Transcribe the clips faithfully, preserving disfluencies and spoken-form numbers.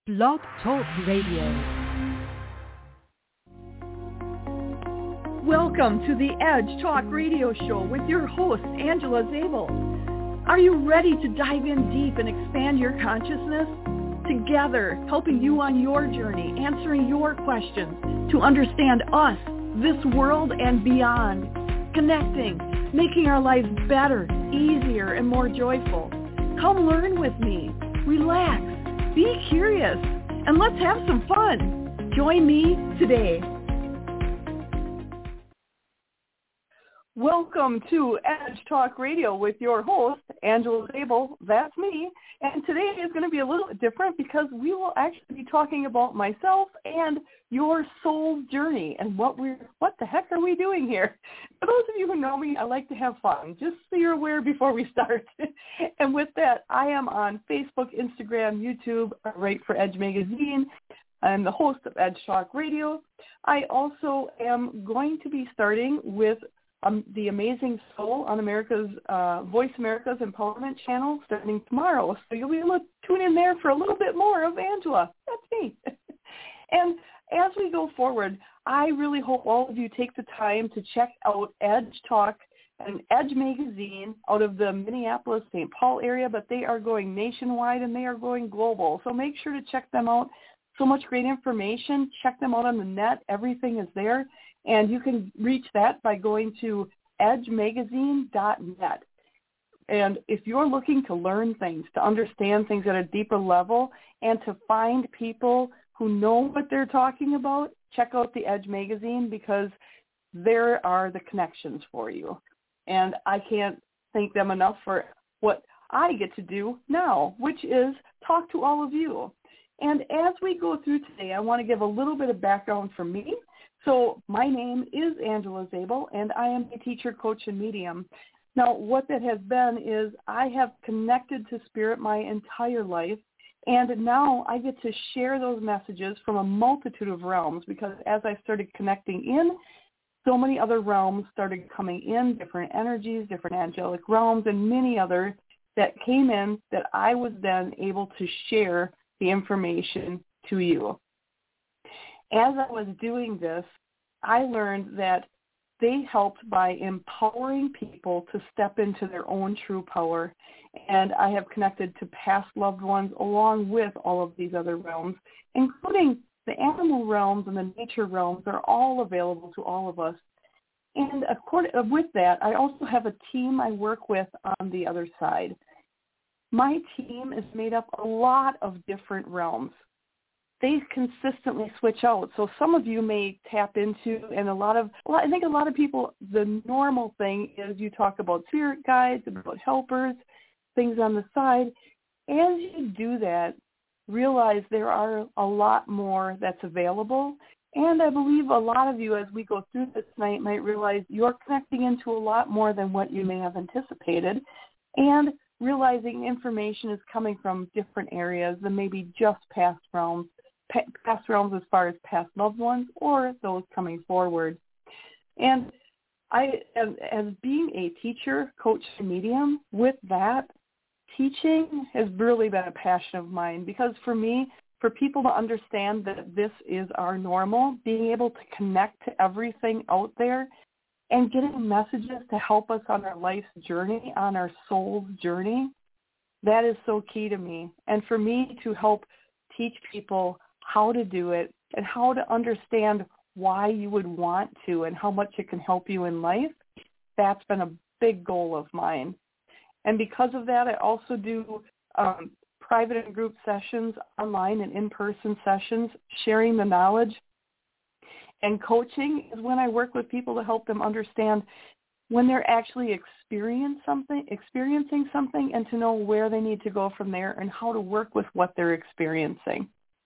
Blog Talk Radio. Welcome to the Edge Talk Radio Show with your host, Angela Zabel. Are you ready to dive in deep and expand your consciousness? Together, helping you on your journey, answering your questions to understand us, this world, and beyond. Connecting, making our lives better, easier, and more joyful. Come learn with me. Relax. Be curious. And let's have some fun. Join me today. Welcome to Edge Talk Radio with your host, Angela Zabel. That's me. And today is going to be a little bit different because we will actually be talking about myself and your soul journey and what we're, what the heck are we doing here? For those of you who know me, I like to have fun, just so you're aware before we start. And with that, I am on Facebook, Instagram, YouTube, I write for Edge Magazine. I'm the host of Edge Talk Radio. I also am going to be starting with Um, the Amazing Soul on America's uh, Voice America's Empowerment Channel starting tomorrow. So you'll be able to tune in there for a little bit more of Angela. That's me. And as we go forward, I really hope all of you take the time to check out Edge Talk and Edge Magazine out of the Minneapolis, Saint Paul area, but they are going nationwide and they are going global. So make sure to check them out. So much great information. Check them out on the net. Everything is there. And you can reach that by going to edge magazine dot net. And if you're looking to learn things, to understand things at a deeper level, and to find people who know what they're talking about, check out the Edge Magazine because there are the connections for you. And I can't thank them enough for what I get to do now, which is talk to all of you. And as we go through today, I want to give a little bit of background for me. So my name is Angela Zabel, and I am a teacher, coach, and medium. Now, what that has been is I have connected to Spirit my entire life, and now I get to share those messages from a multitude of realms because as I started connecting in, so many other realms started coming in, different energies, different angelic realms, and many others that came in that I was then able to share the information to you. As I was doing this, I learned that they helped by empowering people to step into their own true power. And I have connected to past loved ones along with all of these other realms, including the animal realms and the nature realms are all available to all of us. And according, with that, I also have a team I work with on the other side. My team is made up a lot of different realms. They consistently switch out. So some of you may tap into, and a lot of, well, I think a lot of people, the normal thing is you talk about spirit guides, about helpers, things on the side. As you do that, realize there are a lot more that's available. And I believe a lot of you, as we go through this tonight, might realize you're connecting into a lot more than what you may have anticipated. And realizing information is coming from different areas than maybe just past realms. past realms as far as past loved ones or those coming forward. And I, as, as being a teacher, coach, and medium, with that, teaching has really been a passion of mine because for me, for people to understand that this is our normal, being able to connect to everything out there and getting messages to help us on our life's journey, on our soul's journey, that is so key to me. And for me to help teach people how to do it and how to understand why you would want to and how much it can help you in life, that's been a big goal of mine. And because of that, I also do um, private and group sessions online and in-person sessions, sharing the knowledge. And coaching is when I work with people to help them understand when they're actually experience something, experiencing something and to know where they need to go from there and how to work with what they're experiencing.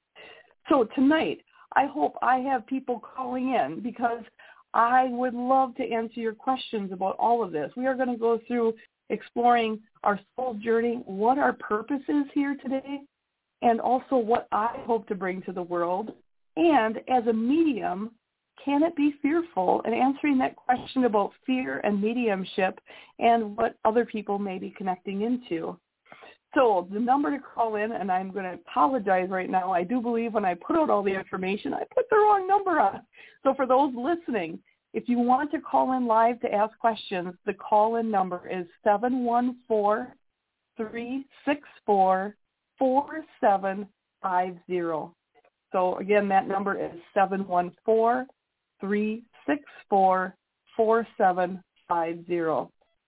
So tonight, I hope I have people calling in because I would love to answer your questions about all of this. We are going to go through exploring our soul journey, what our purpose is here today, and also what I hope to bring to the world. And as a medium, can it be fearful? And answering that question about fear and mediumship and what other people may be connecting into. So the number to call in, and I'm going to apologize right now. I do believe when I put out all the information, I put the wrong number on. So for those listening, if you want to call in live to ask questions, the call-in number is seven one four, three six four, four seven five zero. So again, that number is seven one four, three six four, four seven five zero.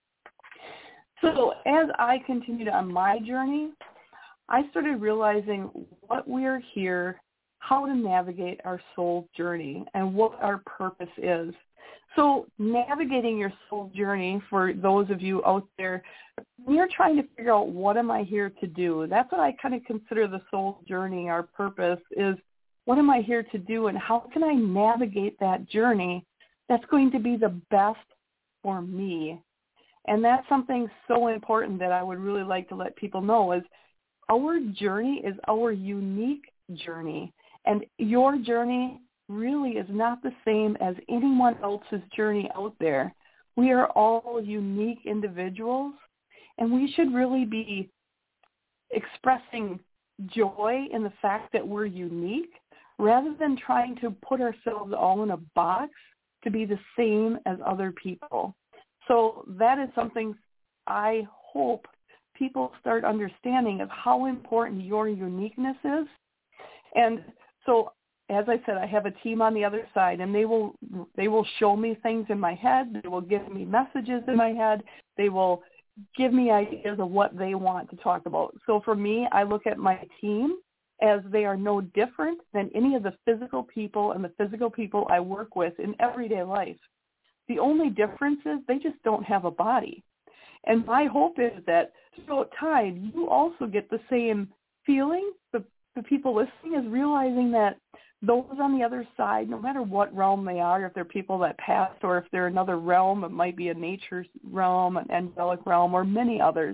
So as I continued on my journey, I started realizing what we're here, how to navigate our soul journey, and what our purpose is. So navigating your soul journey, for those of you out there, you're trying to figure out, what am I here to do? That's what I kind of consider the soul journey. Our purpose is, what am I here to do, and how can I navigate that journey that's going to be the best for me? And that's something so important that I would really like to let people know is our journey is our unique journey. And your journey really is not the same as anyone else's journey out there. We are all unique individuals, and we should really be expressing joy in the fact that we're unique rather than trying to put ourselves all in a box to be the same as other people. So that is something I hope people start understanding of, how important your uniqueness is. And so, as I said, I have a team on the other side, and they will they will show me things in my head. They will give me messages in my head. They will give me ideas of what they want to talk about. So for me, I look at my team as they are no different than any of the physical people and the physical people I work with in everyday life. The only difference is they just don't have a body. And my hope is that throughout time, you also get the same feeling. The, the people listening is realizing that those on the other side, no matter what realm they are, if they're people that passed or if they're another realm, it might be a nature realm, an angelic realm, or many others,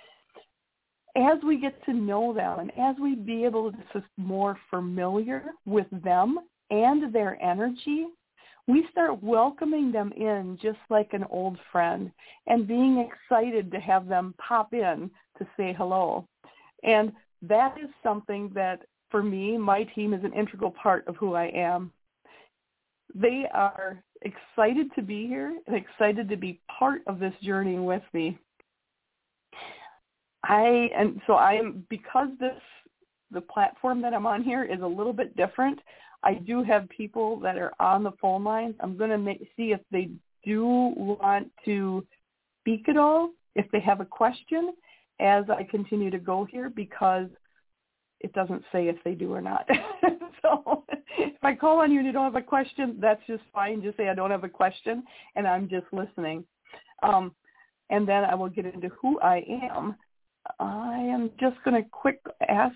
as we get to know them and as we be able to be more familiar with them and their energy, we start welcoming them in just like an old friend and being excited to have them pop in to say hello. And that is something that, for me, my team is an integral part of who I am. They are excited to be here and excited to be part of this journey with me. I and so I am, because this the platform that I'm on here is a little bit different. I do have people that are on the phone lines. I'm going to make, see if they do want to speak at all, if they have a question, as I continue to go here, because it doesn't say if they do or not. So if I call on you and you don't have a question, that's just fine. Just say I don't have a question, and I'm just listening. Um, and then I will get into who I am. I am just going to quick ask.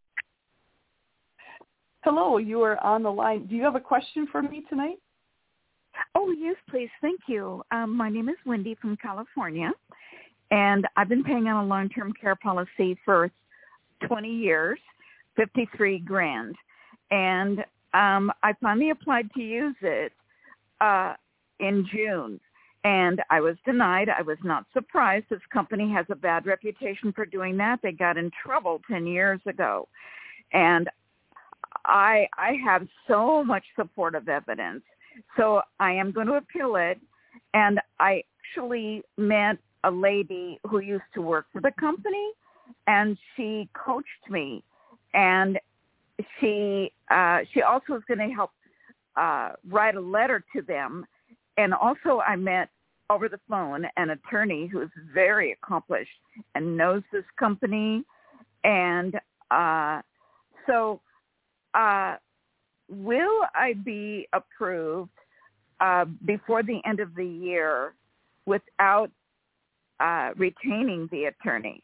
Hello, you are on the line. Do you have a question for me tonight? Oh, yes, please. Thank you. Um, my name is Wendy from California, and I've been paying on a long-term care policy for twenty years, fifty-three grand. And um, I finally applied to use it uh, in June, and I was denied. I was not surprised. This company has a bad reputation for doing that. They got in trouble ten years ago. And I I have so much supportive evidence. So I am going to appeal it. And I actually met a lady who used to work for the company, and she coached me. And she uh, she also is going to help uh, write a letter to them. And also I met over the phone an attorney who is very accomplished and knows this company. And uh, so uh, will I be approved uh, before the end of the year without uh, retaining the attorney?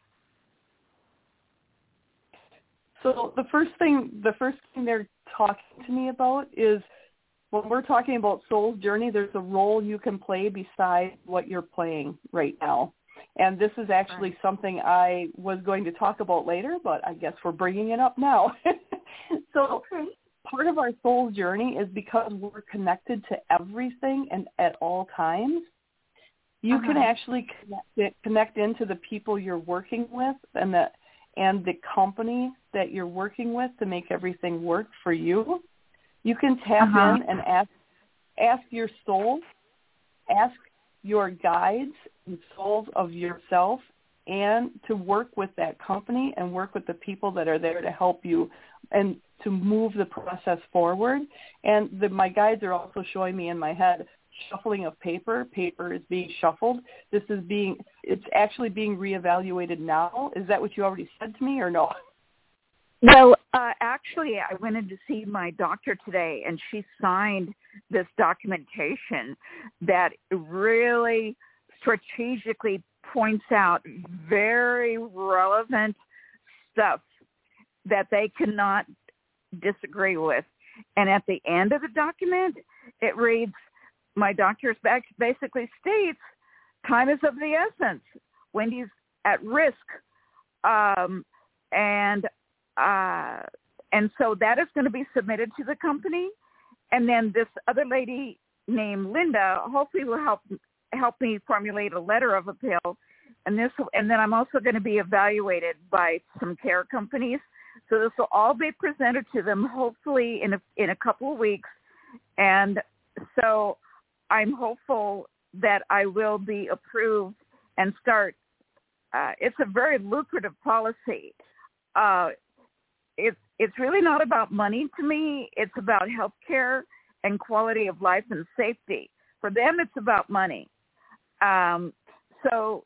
So the first thing, the first thing they're talking to me about is, when we're talking about soul's journey, there's a role you can play beside what you're playing right now. And this is actually right. something I was going to talk about later, but I guess we're bringing it up now. So okay. Part of our soul journey is because we're connected to everything and at all times. You uh-huh. can actually connect, connect into the people you're working with, and that and the company that you're working with to make everything work for you, you can tap uh-huh. in and ask ask your soul, ask your guides and souls of yourself, and to work with that company and work with the people that are there to help you and to move the process forward. And the, my guides are also showing me in my head shuffling of paper. Paper is being shuffled. This is being, it's actually being reevaluated now. Is that what you already said to me or no? Well, uh, actually, I went in to see my doctor today, and she signed this documentation that really strategically points out very relevant stuff that they cannot disagree with. And at the end of the document, it reads, my doctor basically states, time is of the essence. Wendy's at risk. Um, and uh, and so that is going to be submitted to the company. And then this other lady named Linda hopefully will help help me formulate a letter of appeal. And this, and then I'm also going to be evaluated by some care companies. So this will all be presented to them hopefully in a, in a couple of weeks. And so I'm hopeful that I will be approved and start. Uh, it's a very lucrative policy. Uh, it's it's really not about money to me. It's about health care and quality of life and safety. For them, it's about money. Um, so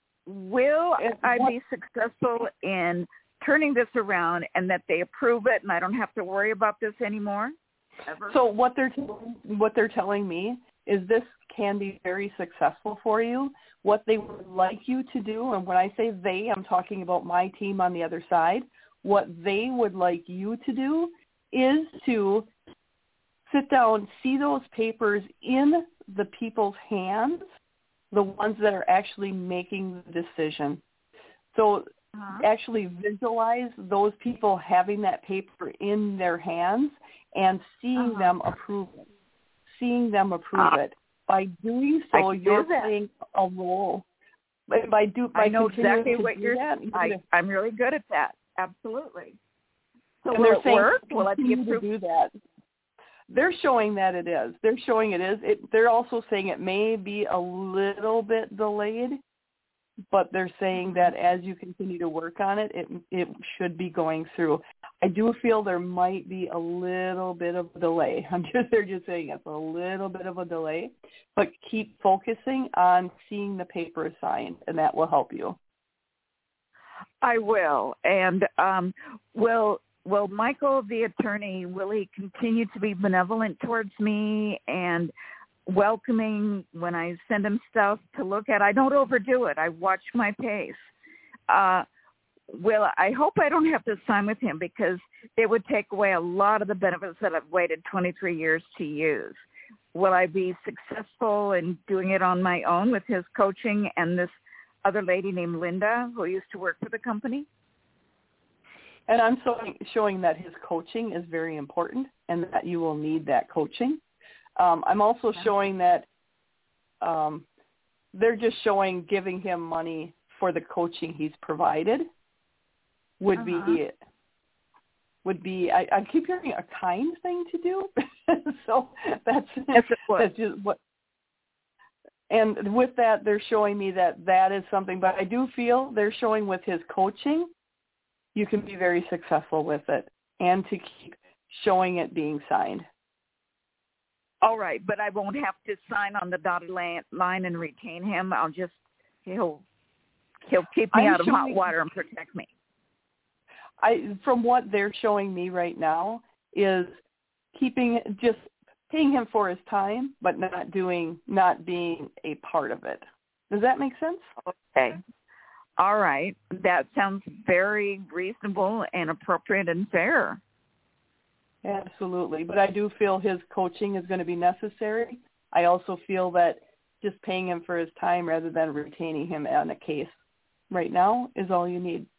will I be successful in turning this around and that they approve it and I don't have to worry about this anymore? Ever? So what they're what they're telling me is this can be very successful for you. What they would like you to do, and when I say they, I'm talking about my team on the other side, what they would like you to do is to sit down, see those papers in the people's hands, the ones that are actually making the decision. So uh-huh. actually visualize those people having that paper in their hands and seeing uh-huh. them approve it. Seeing them approve uh, it. By doing so, you're do playing a role. By, by do, by I know exactly what you're that, saying. I, I'm really good at that. Absolutely. So and will they're it saying, work? Will I be approved? To do that? They're showing that it is. They're showing it is. It, they're also saying it may be a little bit delayed, but they're saying that as you continue to work on it, it it should be going through. I do feel there might be a little bit of a delay. I'm just they're just saying it's a little bit of a delay, but keep focusing on seeing the paper signed, and that will help you. I will. And um, will will Michael, the attorney, will he continue to be benevolent towards me and welcoming when I send him stuff to look at? I don't overdo it. I watch my pace. Uh, will I hope I don't have to sign with him because it would take away a lot of the benefits that I've waited twenty-three years to use. Will I be successful in doing it on my own with his coaching and this other lady named Linda who used to work for the company? And I'm showing, showing that his coaching is very important and that you will need that coaching. Um, I'm also showing that um, they're just showing giving him money for the coaching he's provided would uh-huh. be would be. I, I keep hearing a kind thing to do, so that's that's, that's just what. And with that, they're showing me that that is something. But I do feel they're showing with his coaching, you can be very successful with it, and to keep showing it being signed. All right, but I won't have to sign on the dotted line and retain him. I'll just he'll he'll keep me I'm out of showing, hot water and protect me. I from what they're showing me right now is keeping just paying him for his time, but not doing not being a part of it. Does that make sense? Okay. All right. That sounds very reasonable and appropriate and fair. Absolutely. But I do feel his coaching is going to be necessary. I also feel that just paying him for his time rather than retaining him on a case right now is all you need.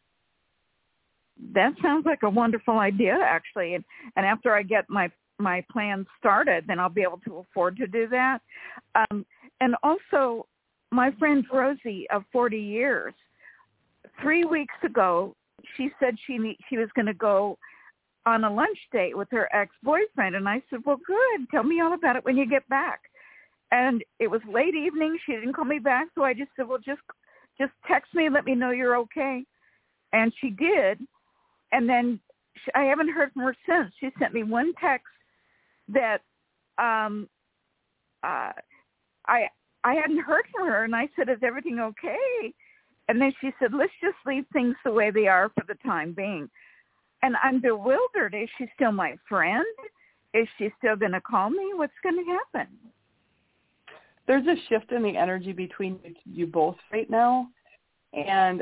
That sounds like a wonderful idea, actually. And, and after I get my, my plan started, then I'll be able to afford to do that. Um, and also, my friend Rosie of forty years, three weeks ago, she said she need, she was going to go on a lunch date with her ex-boyfriend. And I said, well, good. Tell me all about it when you get back. And it was late evening. She didn't call me back. So I just said, well, just just text me and let me know you're okay. And she did. And then she, I haven't heard from her since. She sent me one text that um, uh, I I hadn't heard from her. And I said, is everything okay? And then she said, let's just leave things the way they are for the time being. And I'm bewildered. Is she still my friend? Is she still going to call me? What's going to happen? There's a shift in the energy between you both right now. And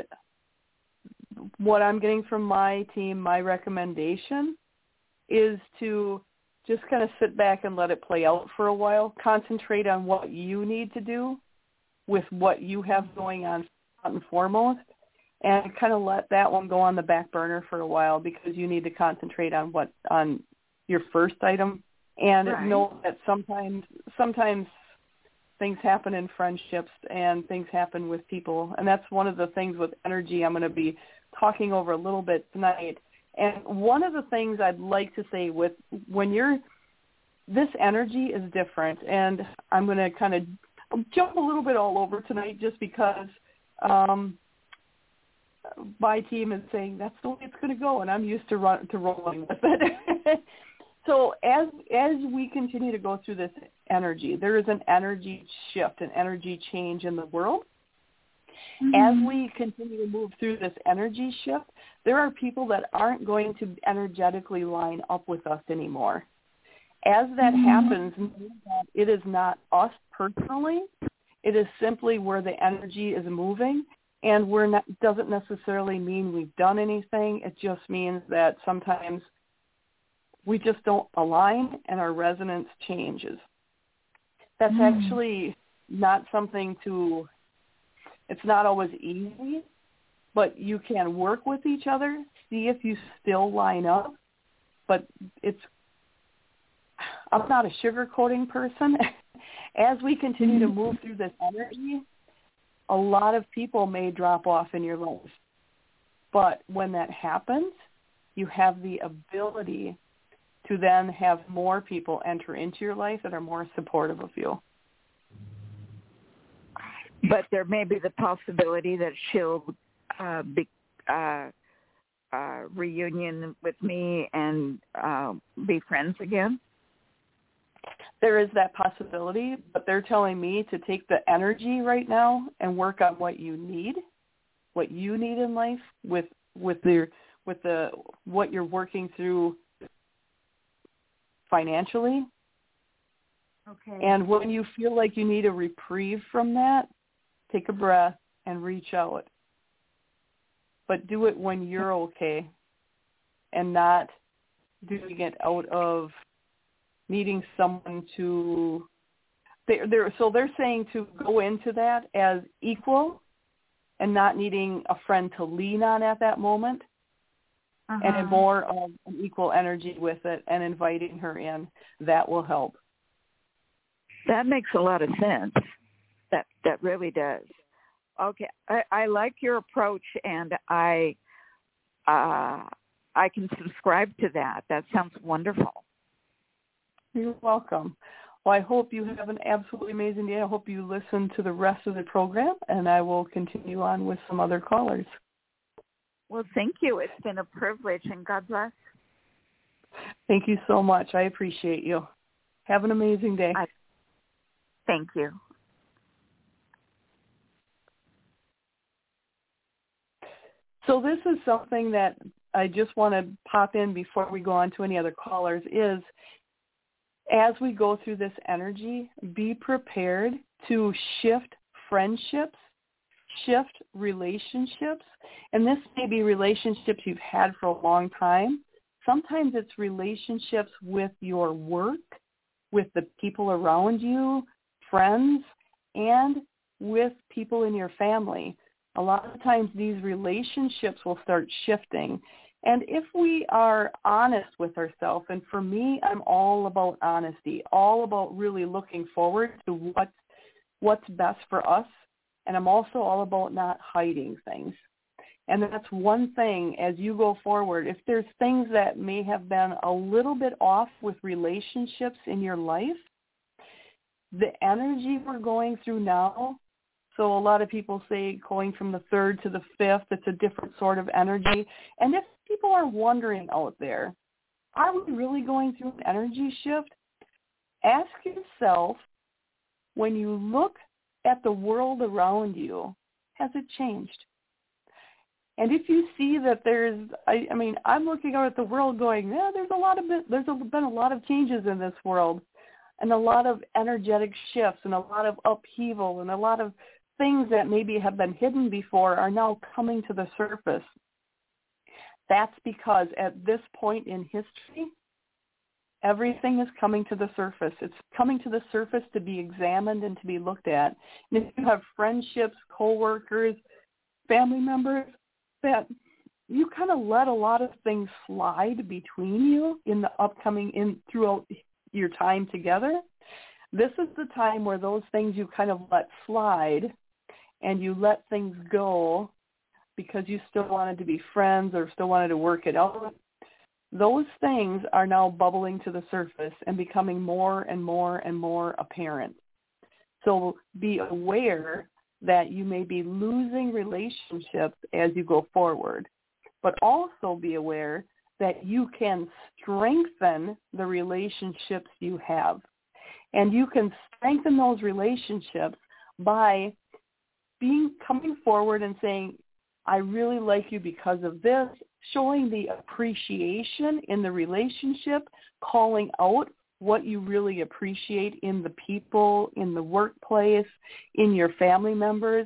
what I'm getting from my team, my recommendation is to just kind of sit back and let it play out for a while. Concentrate on what you need to do with what you have going on and foremost, and kind of let that one go on the back burner for a while because you need to concentrate on what on your first item. And right. know that sometimes sometimes things happen in friendships and things happen with people, and that's one of the things with energy I'm going to be talking over a little bit tonight. And one of the things I'd like to say with when you're this energy is different, and I'm going to kind of jump a little bit all over tonight just because Um, my team is saying that's the way it's going to go, and I'm used to run, to rolling with it. So as as we continue to go through this energy, there is an energy shift, an energy change in the world. Mm-hmm. As we continue to move through this energy shift, there are people that aren't going to energetically line up with us anymore. As that mm-hmm. happens, it is not us personally. It is simply where the energy is moving, and we're not, doesn't necessarily mean we've done anything. It just means that sometimes we just don't align and our resonance changes. That's mm. actually not something to, it's not always easy, but you can work with each other, see if you still line up, but it's, I'm not a sugarcoating person. As we continue to move through this energy, a lot of people may drop off in your life. But when that happens, you have the ability to then have more people enter into your life that are more supportive of you. But there may be the possibility that she'll uh, be uh, uh, reunion with me and uh, be friends again. There is that possibility, but they're telling me to take the energy right now and work on what you need, what you need in life with with the with the what you're working through financially. Okay. And when you feel like you need a reprieve from that, take a breath and reach out. But do it when you're okay and not doing it out of needing someone to, they're, they're, so they're saying to go into that as equal and not needing a friend to lean on at that moment, uh-huh. and more of an equal energy with it and inviting her in. That will help. That makes a lot of sense. That that really does. Okay, I, I like your approach, and I uh, I can subscribe to that. That sounds wonderful. You're welcome. Well, I hope you have an absolutely amazing day. I hope you listen to the rest of the program, and I will continue on with some other callers. Well, thank you. It's been a privilege, and God bless. Thank you so much. I appreciate you. Have an amazing day. I, thank you. So this is something that I just want to pop in before we go on to any other callers is, as we go through this energy, be prepared to shift friendships, shift relationships, and this may be relationships you've had for a long time. Sometimes it's relationships with your work, with the people around you, friends, and with people in your family. A lot of times these relationships will start shifting. And if we are honest with ourselves, and for me, I'm all about honesty, all about really looking forward to what's, what's best for us, and I'm also all about not hiding things. And that's one thing as you go forward. If there's things that may have been a little bit off with relationships in your life, the energy we're going through now, so a lot of people say going from the third to the fifth, it's a different sort of energy. And if people are wondering out there, are we really going through an energy shift? Ask yourself, when you look at the world around you, has it changed? And if you see that there's, I, I mean, I'm looking out at the world going, yeah, there's a lot of, there's been a lot of changes in this world, and a lot of energetic shifts, and a lot of upheaval, and a lot of things that maybe have been hidden before are now coming to the surface. That's because at this point in history, everything is coming to the surface. It's coming to the surface to be examined and to be looked at. And if you have friendships, coworkers, family members, that you kind of let a lot of things slide between you in the upcoming, in throughout your time together, this is the time where those things you kind of let slide and you let things go because you still wanted to be friends or still wanted to work it out. Those things are now bubbling to the surface and becoming more and more and more apparent. So be aware that you may be losing relationships as you go forward, but also be aware that you can strengthen the relationships you have. And you can strengthen those relationships by being coming forward and saying, I really like you because of this, showing the appreciation in the relationship, calling out what you really appreciate in the people, in the workplace, in your family members,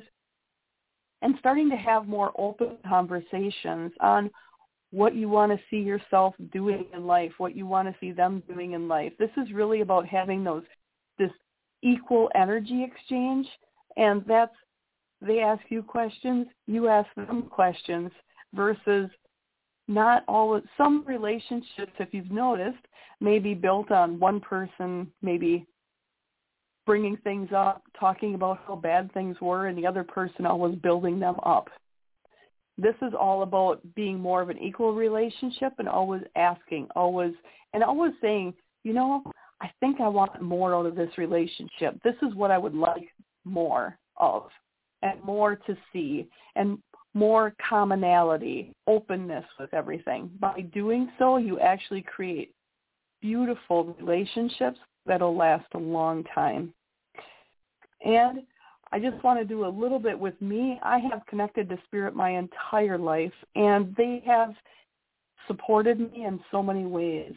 and starting to have more open conversations on what you want to see yourself doing in life, what you want to see them doing in life. This is really about having those this equal energy exchange, and that's they ask you questions, you ask them questions, versus not all of, some relationships, if you've noticed, may be built on one person maybe bringing things up, talking about how bad things were, and the other person always building them up. This is all about being more of an equal relationship and always asking, always, and always saying, you know, I think I want more out of this relationship. This is what I would like more of, and more to see, and more commonality, openness with everything. By doing so, you actually create beautiful relationships that'll last a long time. And I just want to do a little bit with me. I have connected to Spirit my entire life, and they have supported me in so many ways.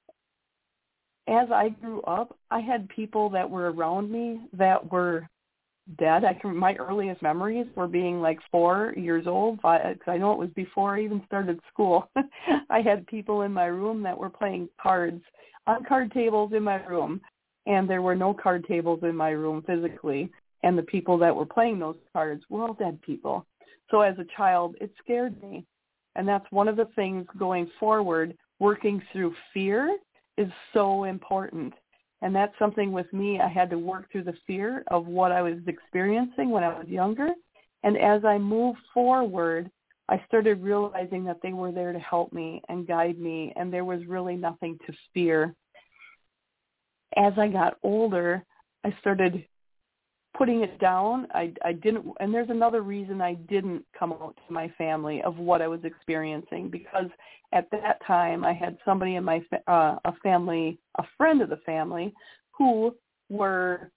As I grew up, I had people that were around me that were dead. I can, my earliest memories were being like four years old, because I know it was before I even started school. I had people in my room that were playing cards on card tables in my room, and there were no card tables in my room physically, and the people that were playing those cards were all dead people. So as a child, it scared me, and that's one of the things going forward. Working through fear is so important. And that's something with me, I had to work through the fear of what I was experiencing when I was younger. And as I moved forward, I started realizing that they were there to help me and guide me, and there was really nothing to fear. As I got older, I started putting it down. I, I didn't, and there's another reason I didn't come out to my family of what I was experiencing, because at that time I had somebody in my uh, a family, a friend of the family, who were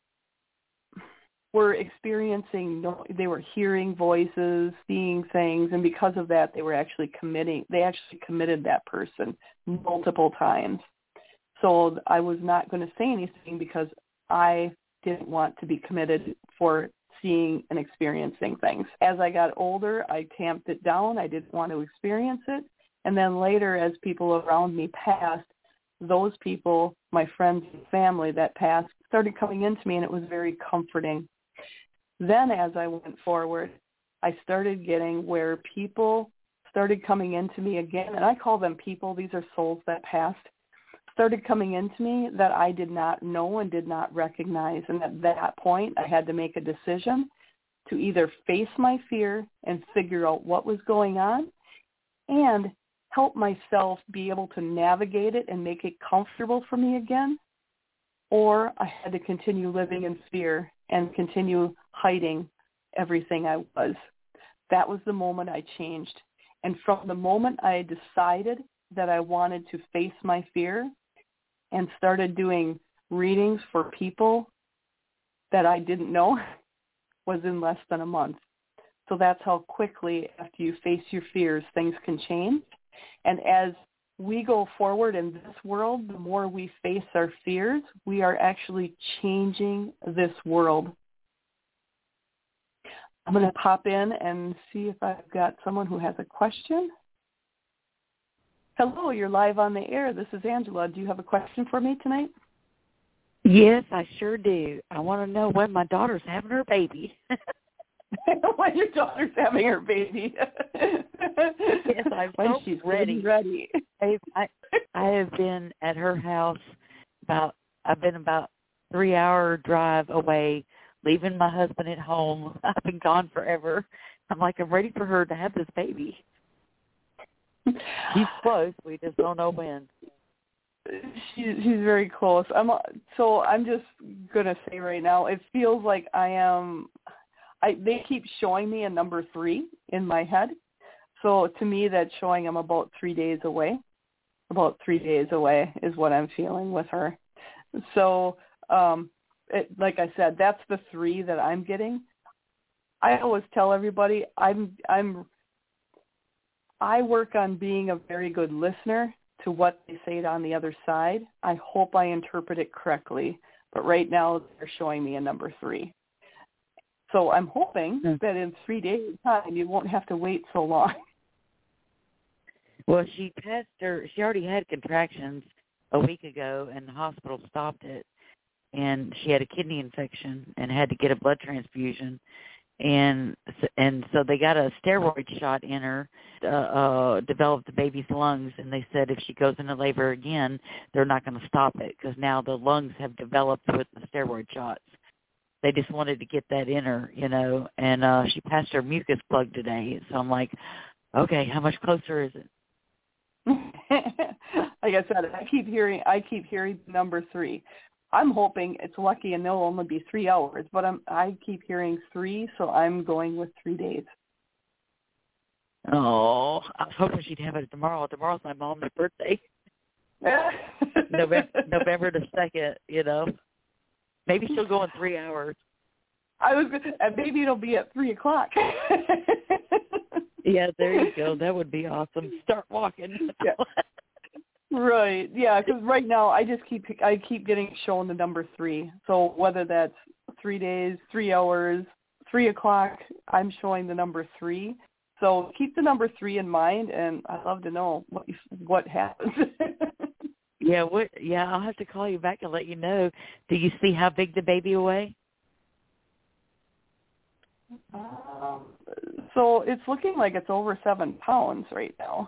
were experiencing, they were hearing voices, seeing things, and because of that, they were actually committing. They actually committed that person multiple times. So I was not going to say anything because I didn't want to be committed for seeing and experiencing things. As I got older, I tamped it down. I didn't want to experience it. And then later, as people around me passed, those people, my friends and family that passed, started coming into me, and it was very comforting. Then as I went forward, I started getting where people started coming into me again, and I call them people. These are souls that passed. Started coming into me that I did not know and did not recognize. And at that point, I had to make a decision. to either face my fear and figure out what was going on and help myself be able to navigate it and make it comfortable for me again, or I had to continue living in fear and continue hiding everything I was. That was the moment I changed. And from the moment I decided that I wanted to face my fear and started doing readings for people that I didn't know was in less than a month. So that's how quickly after you face your fears, things can change. And as we go forward in this world, the more we face our fears, we are actually changing this world. I'm going to pop in and see if I've got someone who has a question. Hello, you're live on the air. This is Angela. Do you have a question for me tonight? Yes, I sure do. I want to know when my daughter's having her baby. When your daughter's having her baby. Yes, I'm when so she's ready. ready. I, I I have been at her house about. I've been about three hour drive away, leaving my husband at home. I've been gone forever. I'm like, I'm ready for her to have this baby. She's close. We just don't know when. She, she's very close. I'm so I'm just gonna say right now, it feels like I am. I they keep showing me a number three in my head, so to me that's showing I'm about three days away. About three days away is what I'm feeling with her. So, um, it, like I said, that's the three that I'm getting. I always tell everybody I'm I'm. I work on being a very good listener to what they say on the other side. I hope I interpret it correctly, but right now they're showing me a number three. So I'm hoping mm. that in three days' time you won't have to wait so long. Well, she passed her. She already had contractions a week ago, and the hospital stopped it. And she had a kidney infection and had to get a blood transfusion. And and so they got a steroid shot in her, uh, uh, developed the baby's lungs, and they said if she goes into labor again, they're not going to stop it because now the lungs have developed with the steroid shots. They just wanted to get that in her, you know, and uh, she passed her mucus plug today. So I'm like, okay, how much closer is it? Like I said, I keep hearing, I keep hearing number three. I'm hoping it's lucky and there'll only be three hours, but I'm, I keep hearing three, so I'm going with three days. Oh, I was hoping she'd have it tomorrow. Tomorrow's my mom's birthday. November, November the second, you know. Maybe she'll go in three hours. I was, and maybe it'll be at three o'clock. Yeah, there you go. That would be awesome. Start walking. Yeah. Right, yeah, because right now I just keep I keep getting shown the number three. So whether that's three days, three hours, three o'clock, I'm showing the number three. So keep the number three in mind, and I'd love to know what what happens. Yeah, what? Yeah, I'll have to call you back and let you know. Do you see how big the baby weigh? Um, so it's looking like it's over seven pounds right now.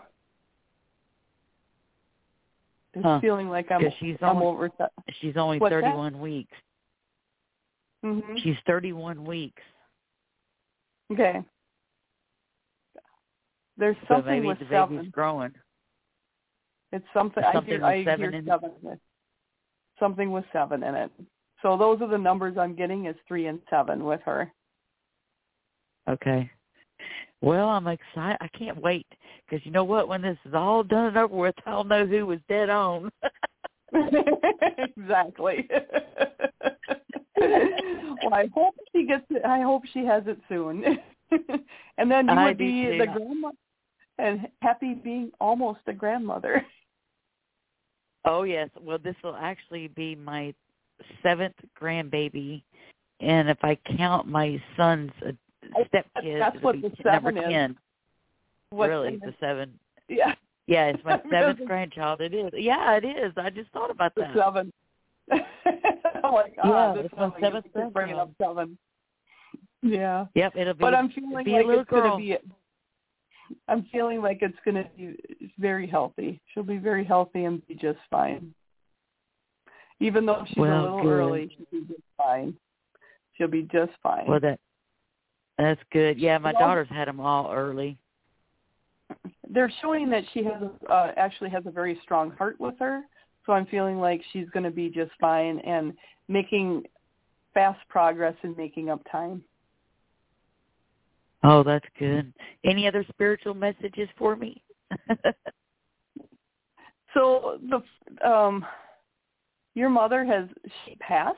It's huh. feeling like I'm, she's I'm only, over. She's only What's thirty-one that? weeks. Mm-hmm. She's thirty-one weeks. Okay. There's So something maybe with the seven. baby's growing. It's something, something I with hear, I seven hear in seven. It. Something with seven in it. So those are the numbers I'm getting is three and seven with her. Okay. Well, I'm excited. I can't wait because you know what? When this is all done and over with, I'll know who was dead on. Exactly. Well, I hope she gets it. I hope she has it soon. And then you I would be too. the grandma and happy being almost a grandmother. Oh, yes. Well, this will actually be my seventh grandbaby. And if I count my son's uh, stepkids, that's it'll what be the t- seven number is. ten. What Really, the seven. Yeah. Yeah, it's my seventh grandchild. It is. Yeah, it is. I just thought about that. The seven. Oh my God! Yeah, this it's my seventh is bringing up seven. Yeah. Yep, it'll be. But I'm feeling be like a little it's going to girl. be. I'm feeling like it's going to be very healthy. She'll be very healthy and be just fine. Even though she's well, a little good. early, she'll be just fine. She'll be just fine. Well, that That's good. Yeah, my well, daughter's had them all early. They're showing that she has uh, actually has a very strong heart with her, so I'm feeling like she's going to be just fine and making fast progress in making up time. Oh, that's good. Any other spiritual messages for me? So the um, your mother, has she passed?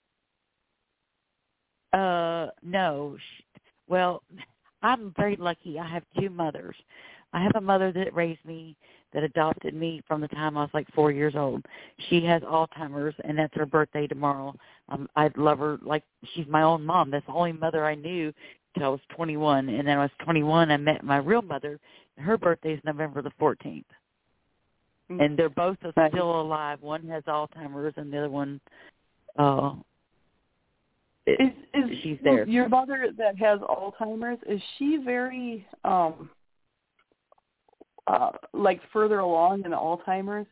Uh, no. She, well, I'm very lucky. I have two mothers. I have a mother that raised me, that adopted me from the time I was like four years old. She has Alzheimer's, and that's her birthday tomorrow. Um, I love her like she's my own mom. That's the only mother I knew until I was twenty-one. And then when I was twenty-one, I met my real mother. Her birthday is November the fourteenth. Mm-hmm. And they're both still alive. One has Alzheimer's, and the other one, uh, it, is, is she's there. Your mother that has Alzheimer's, is she very, um, uh, like further along in Alzheimer's?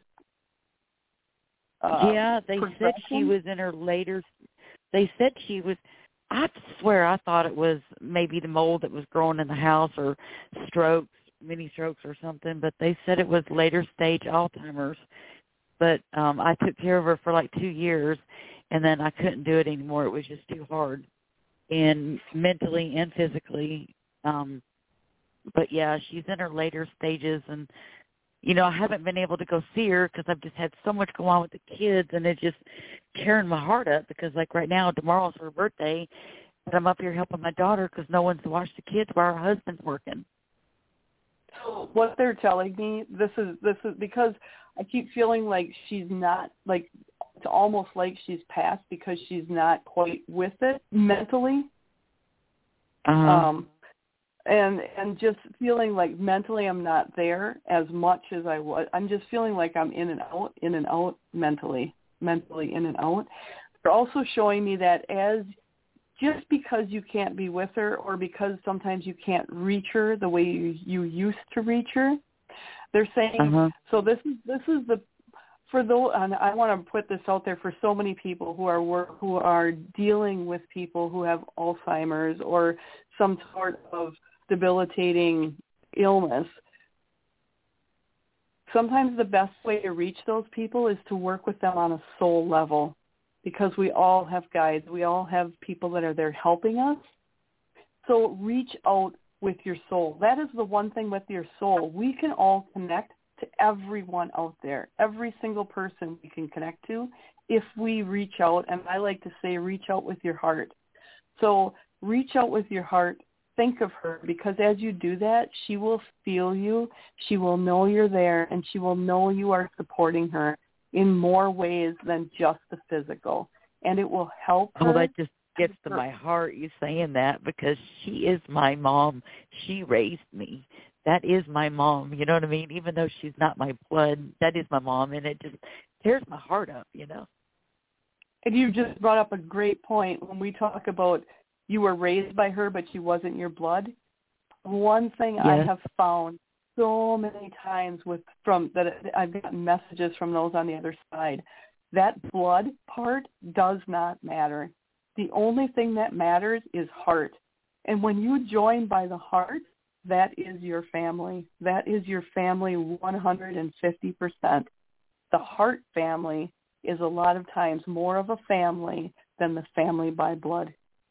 Uh, yeah, they said she was in her later. They said she was. I swear I thought it was maybe the mold that was growing in the house or strokes, mini strokes or something, but they said it was later stage Alzheimer's. But um, I took care of her for like two years, and then I couldn't do it anymore. It was just too hard, and mentally and physically. Um, but, yeah, she's in her later stages, and, you know, I haven't been able to go see her because I've just had so much go on with the kids, and it's just tearing my heart up because, like, right now, tomorrow's her birthday, and I'm up here helping my daughter because no one's watched the kids while her husband's working. So what they're telling me, this is this is because I keep feeling like she's not, like, it's almost like she's passed because she's not quite with it mentally. Uh-huh. Um, and and just feeling like mentally I'm not there as much as I was. I'm just feeling like I'm in and out, in and out mentally, mentally in and out. They're also showing me that as just because you can't be with her or because sometimes you can't reach her the way you, you used to reach her, they're saying, uh-huh. so this is this is the, for those, and I want to put this out there for so many people who are work, who are dealing with people who have Alzheimer's or some sort of debilitating illness. Sometimes the best way to reach those people is to work with them on a soul level, because we all have guides. We all have people that are there helping us. So reach out with your soul. That is the one thing with your soul. We can all connect to everyone out there. Every single person we can connect to if we reach out. And I like to say reach out with your heart. So reach out with your heart. Think of her, because as you do that, she will feel you. She will know you're there, and she will know you are supporting her in more ways than just the physical. And it will help her. Oh, that just gets to my heart, you saying that, because she is my mom. She raised me. That is my mom, you know what I mean? Even though she's not my blood, that is my mom, and it just tears my heart up, you know? And you just brought up a great point when we talk about you were raised by her, but she wasn't your blood. One thing yes. I have found so many times with from that I've gotten messages from those on the other side, that blood part does not matter. The only thing that matters is heart. And when you join by the heart, that is your family. That is your family one hundred fifty percent. The heart family is a lot of times more of a family than the family by blood.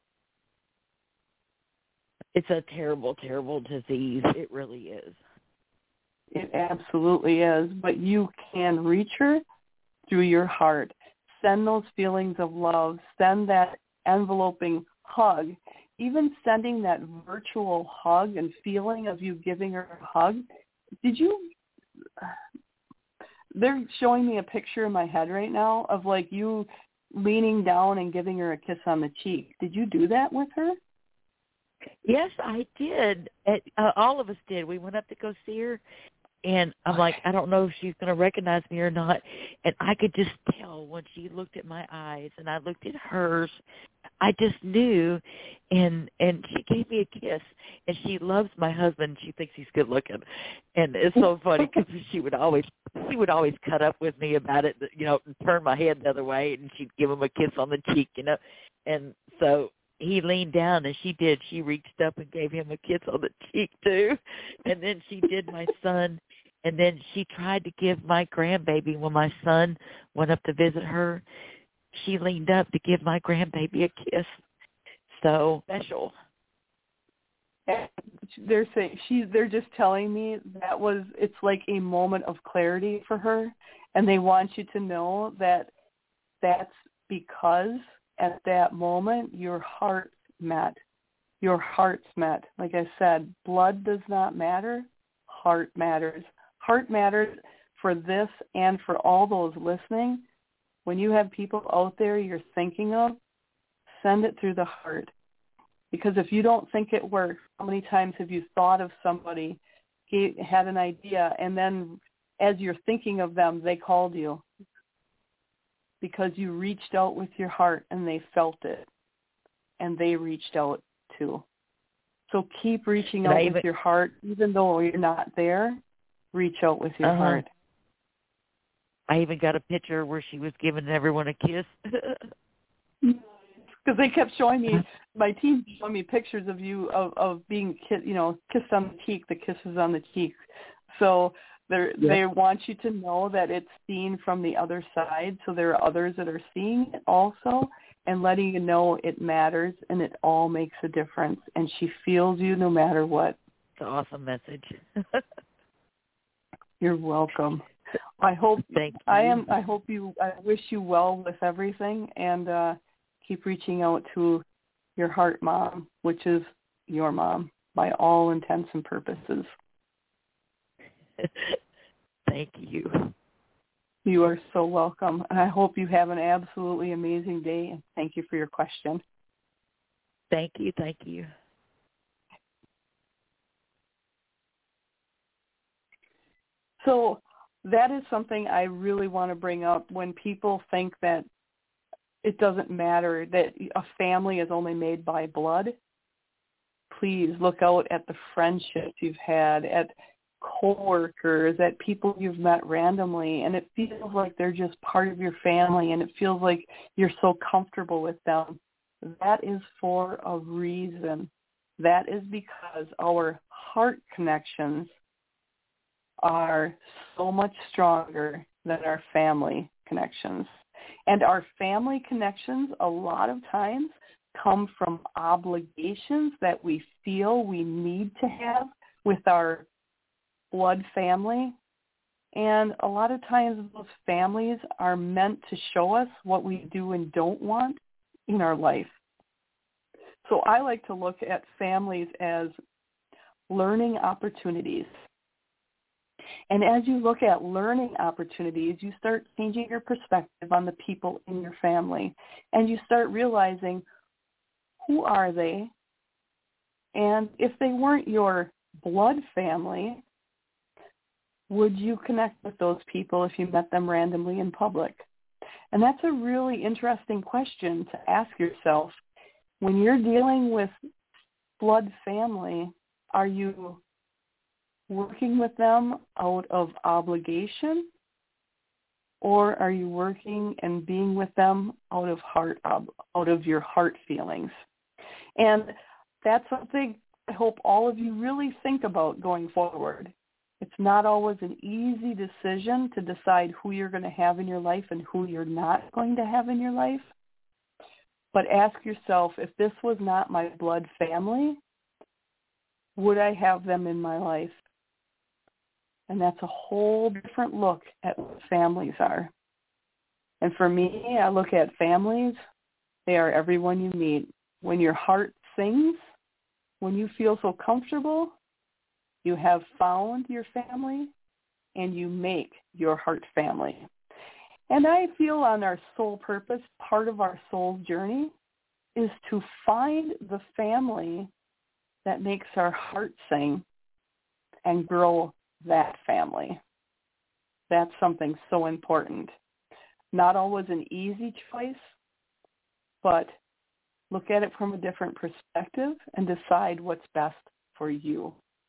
It's a terrible, terrible disease. It really is. It absolutely is. But you can reach her through your heart. Send those feelings of love. Send that enveloping hug. Even sending that virtual hug and feeling of you giving her a hug. Did you... They're showing me a picture in my head right now of like you leaning down and giving her a kiss on the cheek. Did you do that with her? Yes, I did. It, uh, all of us did. We went up to go see her, and I'm like, I don't know if she's going to recognize me or not. And I could just tell when she looked at my eyes and I looked at hers, I just knew. And and she gave me a kiss, and she loves my husband. She thinks he's good looking, and it's so funny because she would always she would always cut up with me about it, you know, and turn my head the other way, and she'd give him a kiss on the cheek, you know, and so. he leaned down, and she did. She reached up and gave him a kiss on the cheek, too. And then she did my son. And then she tried to give my grandbaby, when my son went up to visit her, she leaned up to give my grandbaby a kiss. So special. They're saying she's. They're just telling me that was. It's like a moment of clarity for her, and they want you to know that that's because at that moment your heart met. Your heart's met. Like I said, blood does not matter. Heart matters. Heart matters for this and for all those listening. When you have people out there you're thinking of, send it through the heart. Because if you don't think it works, how many times have you thought of somebody, had an idea, and then as you're thinking of them, they called you? Because you reached out with your heart and they felt it. And they reached out too. So keep reaching out with your heart, even though you're not there. Reach out with your uh-huh. heart. I even got a picture where she was giving everyone a kiss. Because they kept showing me, my team showing me pictures of you of, of being, you know, kissed on the cheek, the kisses on the cheek. So they yep. they want you to know that it's seen from the other side. So there are others that are seeing it also, and letting you know it matters and it all makes a difference. And she feels you no matter what. It's an awesome message. You're welcome. I hope Thank you. I am. I hope you. I wish you well with everything, and uh, keep reaching out to your heart mom, which is your mom by all intents and purposes. Thank you. You are so welcome, and I hope you have an absolutely amazing day. And thank you for your question. Thank you. Thank you. So that is something I really want to bring up when people think that it doesn't matter, that a family is only made by blood. Please look out at the friendships you've had, at coworkers, at people you've met randomly, and it feels like they're just part of your family, and it feels like you're so comfortable with them. That is for a reason. That is because our heart connections are so much stronger than our family connections. And our family connections a lot of times come from obligations that we feel we need to have with our blood family. And a lot of times those families are meant to show us what we do and don't want in our life. So I like to look at families as learning opportunities. And as you look at learning opportunities, you start changing your perspective on the people in your family. And you start realizing, who are they? And if they weren't your blood family, would you connect with those people if you met them randomly in public? And that's a really interesting question to ask yourself. When you're dealing with blood family, are you working with them out of obligation, or are you working and being with them out of heart, out of your heart feelings? And that's something I hope all of you really think about going forward. It's not always an easy decision to decide who you're going to have in your life and who you're not going to have in your life. But ask yourself, if this was not my blood family, would I have them in my life? And that's a whole different look at what families are. And for me, I look at families, they are everyone you meet. When your heart sings, when you feel so comfortable, you have found your family and you make your heart family. And I feel on our soul purpose, part of our soul's journey is to find the family that makes our heart sing and grow that family. That's something so important. Not always an easy choice, but look at it from a different perspective and decide what's best for you.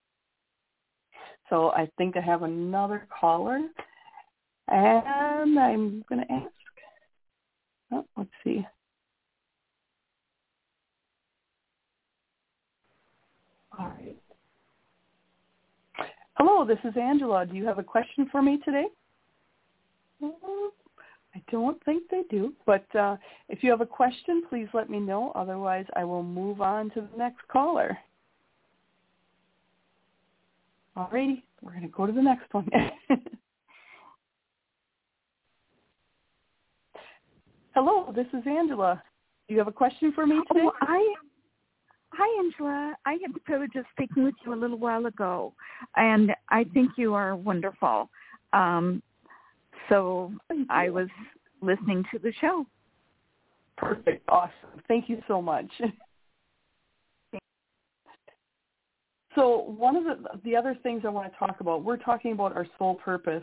So I think I have another caller, and I'm going to ask. Oh, let's see. this is Angela. Do you have a question for me today? I don't think they do, but uh, if you have a question, please let me know. Otherwise, I will move on to the next caller. All righty, we're going to go to the next one. Hello, this is Angela. Do you have a question for me today? Oh, I, hi, Angela. I had the privilege of speaking with you a little while ago, and I think you are wonderful. Um, so I was listening to the show. Perfect. Awesome. Thank you so much. So one of the, the other things I want to talk about, we're talking about our soul purpose.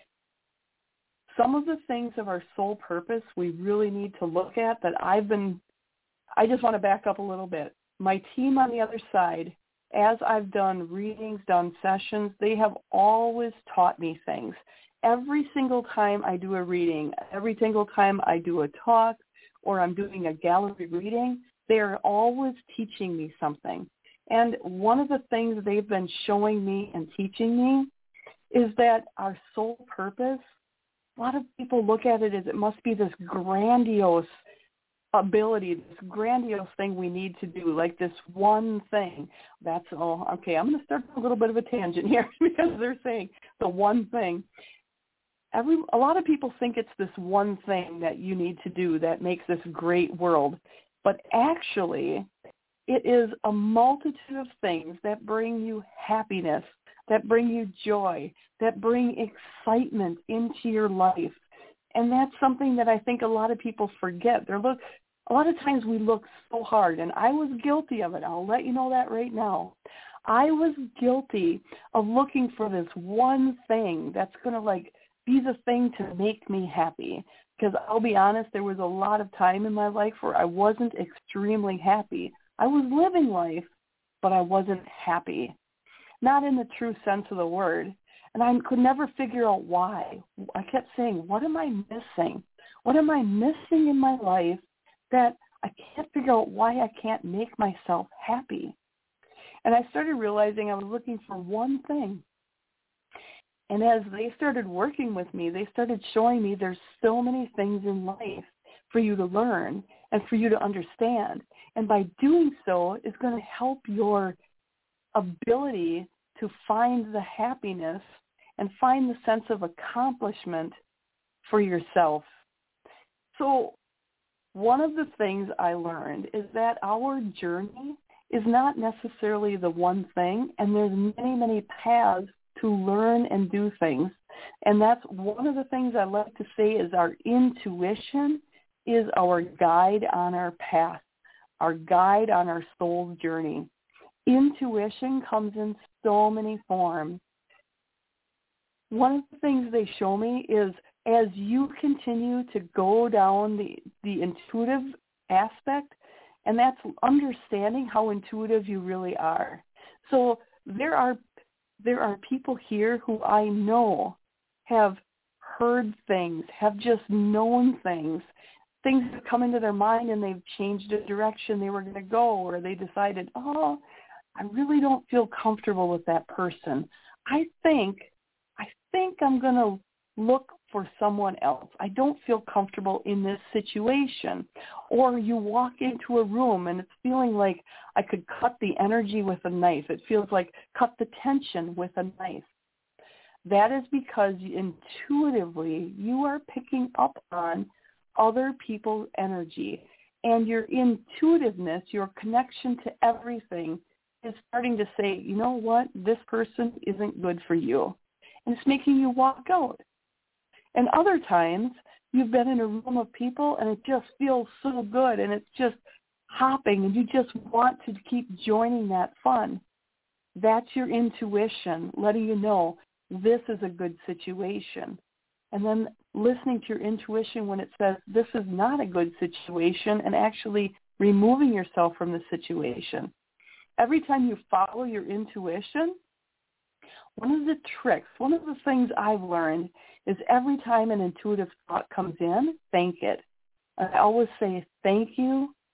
Some of the things of our soul purpose we really need to look at that I've been, I just want to back up a little bit. My team on the other side, as I've done readings, done sessions, they have always taught me things. Every single time I do a reading, every single time I do a talk, or I'm doing a gallery reading, they are always teaching me something. And one of the things they've been showing me and teaching me is that our soul purpose, a lot of people look at it as it must be this grandiose ability, this grandiose thing we need to do, like this one thing. That's all. Okay, I'm going to start a little bit of a tangent here because they're saying the one thing. Every, a lot of people think it's this one thing that you need to do that makes this great world. But actually, it is a multitude of things that bring you happiness, that bring you joy, that bring excitement into your life. And that's something that I think a lot of people forget. They're look, a lot of times we look so hard, and I was guilty of it. I'll let you know that right now. I was guilty of looking for this one thing that's going to like be the thing to make me happy. Because I'll be honest, there was a lot of time in my life where I wasn't extremely happy. I was living life, but I wasn't happy. Not in the true sense of the word. And I could never figure out why. I kept saying, what am I missing? What am I missing in my life that I can't figure out why I can't make myself happy? And I started realizing I was looking for one thing. And as they started working with me, they started showing me there's so many things in life for you to learn and for you to understand. And by doing so, it's going to help your ability to find the happiness and find the sense of accomplishment for yourself. So one of the things I learned is that our journey is not necessarily the one thing, and there's many, many paths to learn and do things. And that's one of the things I like to say is our intuition is our guide on our path, our guide on our soul's journey. Intuition comes in so many forms. One of the things they show me is as you continue to go down the, the intuitive aspect, and that's understanding how intuitive you really are. So there are there are people here who I know have heard things, have just known things. Things have come into their mind and they've changed the direction they were going to go, or they decided, oh, I really don't feel comfortable with that person. I think, I think I'm going to look for someone else. I don't feel comfortable in this situation. Or you walk into a room and it's feeling like I could cut the energy with a knife. It feels like cut the tension with a knife. That is because intuitively you are picking up on other people's energy. And your intuitiveness, your connection to everything is starting to say, you know what, this person isn't good for you. And it's making you walk out. And other times, you've been in a room of people and it just feels so good and it's just hopping and you just want to keep joining that fun. That's your intuition letting you know this is a good situation. And then listening to your intuition when it says this is not a good situation and actually removing yourself from the situation. Every time you follow your intuition, one of the tricks, one of the things I've learned is every time an intuitive thought comes in, thank it. I always say thank you,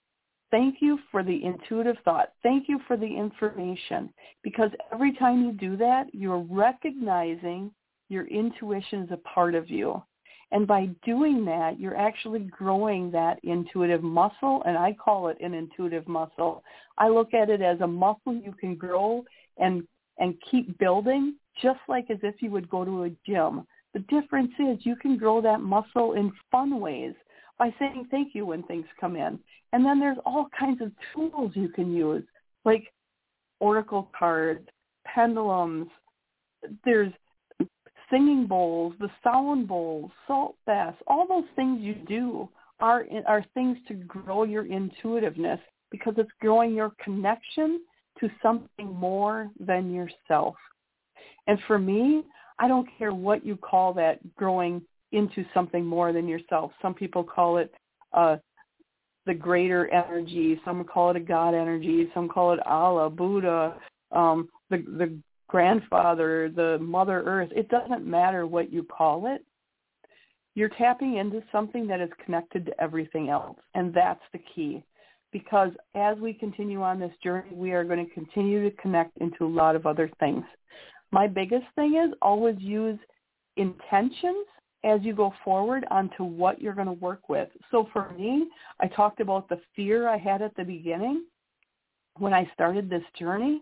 Thank you for the intuitive thought. Thank you for the information, because every time you do that, you're recognizing your intuition is a part of you. And by doing that, you're actually growing that intuitive muscle, and I call it an intuitive muscle. I look at it as a muscle you can grow and and keep building, just like as if you would go to a gym. The difference is you can grow that muscle in fun ways by saying thank you when things come in. And then there's all kinds of tools you can use, like oracle cards, pendulums, there's singing bowls, the sound bowls, salt baths, all those things you do are are things to grow your intuitiveness, because it's growing your connection to something more than yourself. And for me, I don't care what you call that, growing into something more than yourself. Some people call it uh, the greater energy. Some call it a God energy. Some call it Allah, Buddha, um, the the grandfather, the Mother Earth. It doesn't matter what you call it. You're tapping into something that is connected to everything else, and that's the key. Because as we continue on this journey, we are going to continue to connect into a lot of other things. My biggest thing is always use intentions as you go forward onto what you're going to work with. So for me, I talked about the fear I had at the beginning when I started this journey.